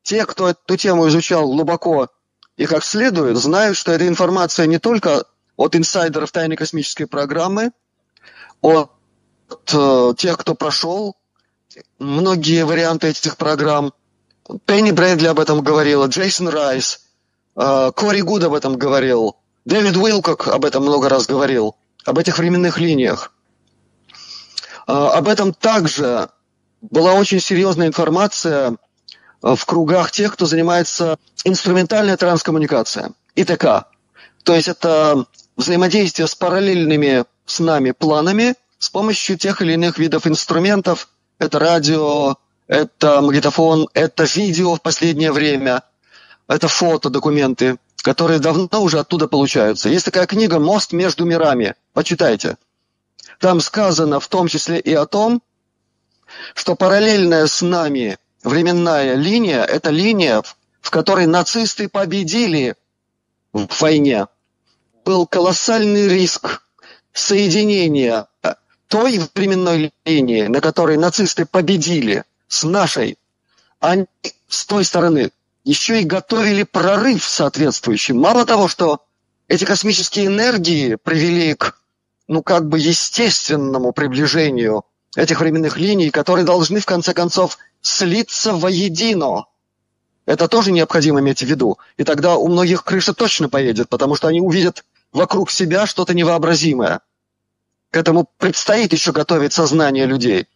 те, кто эту тему изучал глубоко и как следует, знают, что эта информация не только от инсайдеров тайной космической программы, от тех, кто прошел многие варианты этих программ. Пенни Брэдли об этом говорила, Джейсон Райс, Кори Гуд об этом говорил, Дэвид Уилкок об этом много раз говорил, об этих временных линиях. Об этом также была очень серьезная информация в кругах тех, кто занимается инструментальной транскоммуникацией, ИТК. То есть это взаимодействие с параллельными с нами планами с помощью тех или иных видов инструментов. Это радио, это магнитофон, это видео в последнее время, это фото, документы, которые давно уже оттуда получаются. Есть такая книга «Мост между мирами». Почитайте. Там сказано в том числе и о том, что параллельная с нами временная линия – это линия, в которой нацисты победили в войне. Был колоссальный риск соединения той временной линии, на которой нацисты победили, с нашей. Они с той стороны еще и готовили прорыв соответствующий. Мало того, что эти космические энергии привели к, естественному приближению этих временных линий, которые должны, в конце концов, слиться воедино. Это тоже необходимо иметь в виду. И тогда у многих крыша точно поедет, потому что они увидят вокруг себя что-то невообразимое. К этому предстоит еще готовить сознание людей.